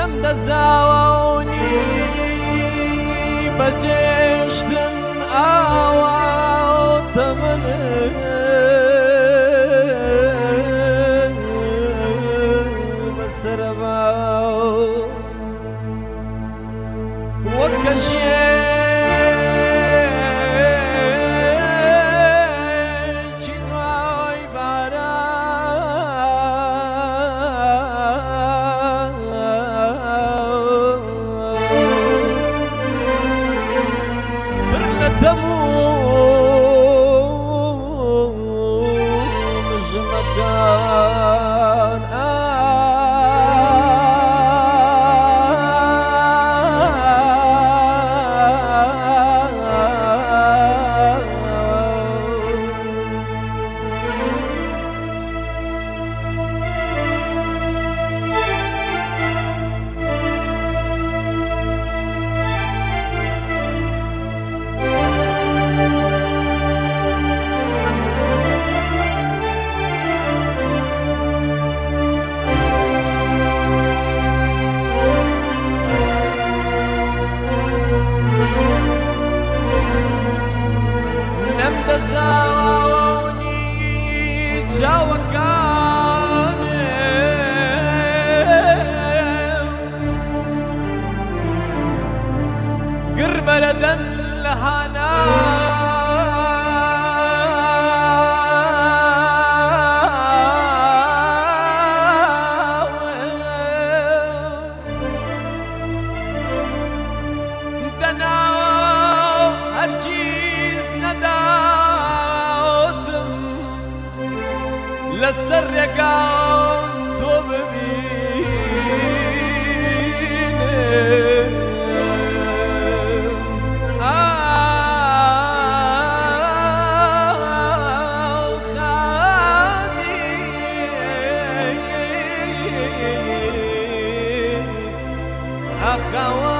لم دەزاوەونی بەجێشتن ئاواتە من بەسرە باو وەک کەژێکی دوای باران بر لە دەم و مژمەکان لم دەزاوەونی چاوەکانم گر بەلەدەن لە هانا لەسەر ڕێگام تۆ ببینم ئاو خادیس ئەخەوە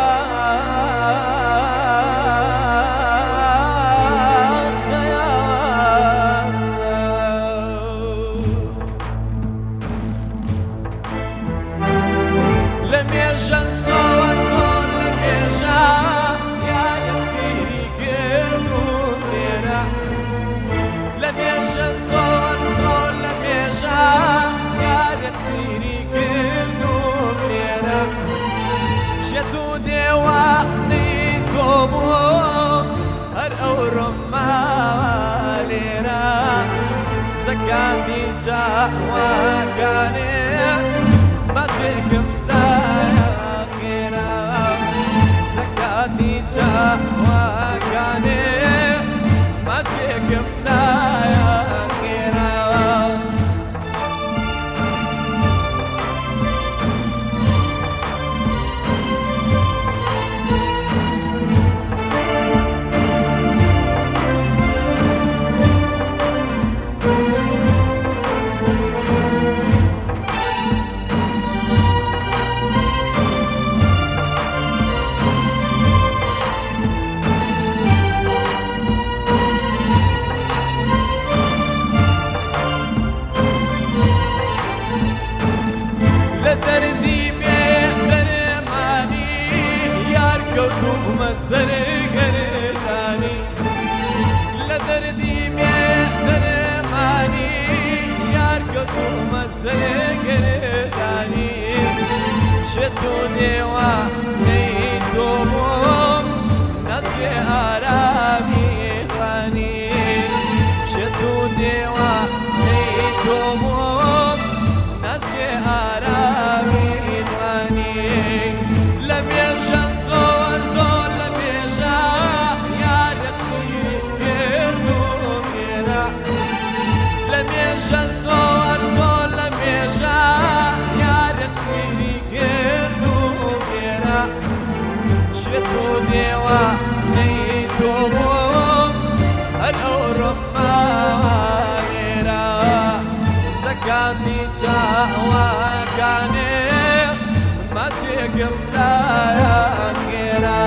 هەر ئەو ڕۆماوالێرە زەکاتی چاوەکانێ بەجێکمدایە خێرا زەکاتی چاوەکانێ بەجێکمدایە خێرا دەردی بێدەرمانی یار کەوتومە سەرگەردانی لە دەردی بێدەرمانی یار کەوتومە سەرگەردانی شێت و دێوانەی تۆ بۆم نەسوێ ئارامی ڕانی شێت و دێوانەی تۆ بۆم نەسوێ ئارامی زەکاتی چاوەکانێ مەچێکمدایە خێرا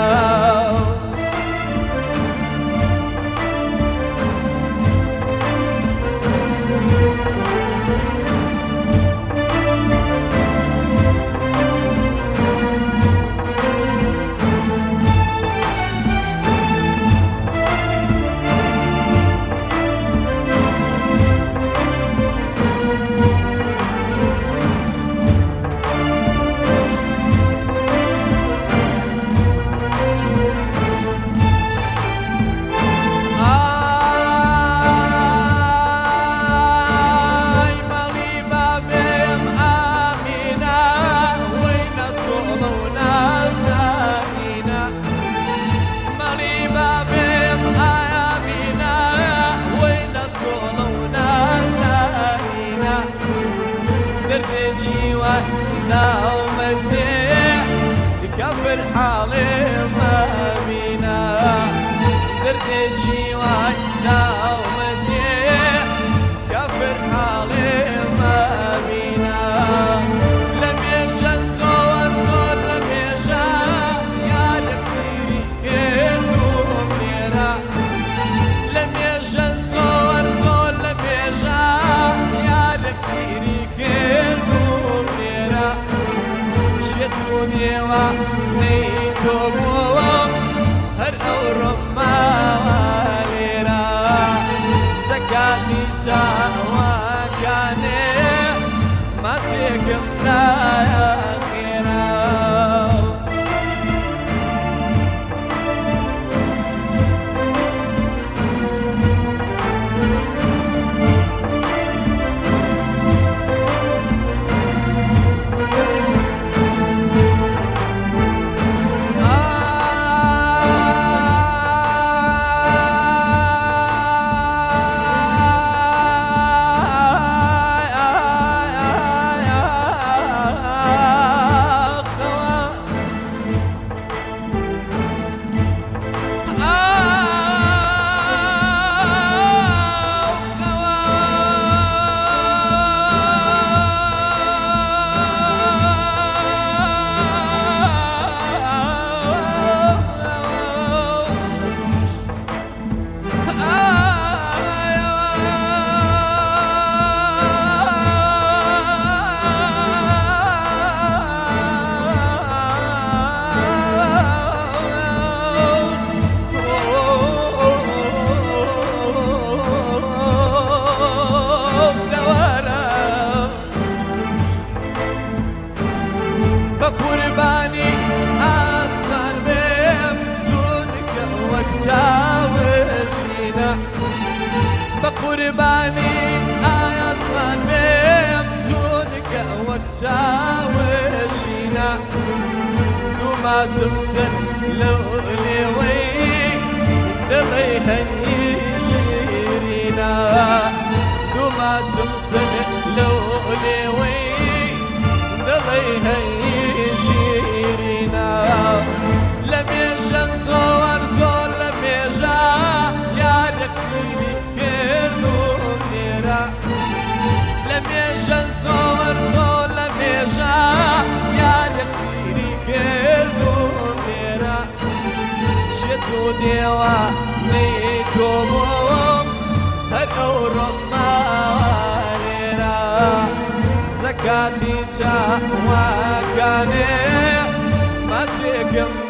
ناومتي كفر حالي ما بينا دردي واي ناومتي كفر حالي ما بينا لم يجا الصور صور لم يجا يا تكسيري كلهم نيرا لم يجا الصور صور لم يجا يا تكسيري كلهم نيرا شتوني ونيتو بوم هر أورم ما واليرا زكاتي شاوا كاني ما تشكم لا خيرا بقرباني أسمان بمزونك وكساوشينا بقرباني أسمان بمزونك وكساوشينا دوما تمسن لوليوي دليهني شيرينا دوما تمسن لوليوي دليهني شيرينا لم يجا صور زور لم يجا يا دكسيني كلهم نيرا لم يجا صور زور لم يجا يا دكسيني كلهم نيرا شتو ديوا نيتو بوم هر أورم ما واليرا زكاتي شاوا كاني ما تشكم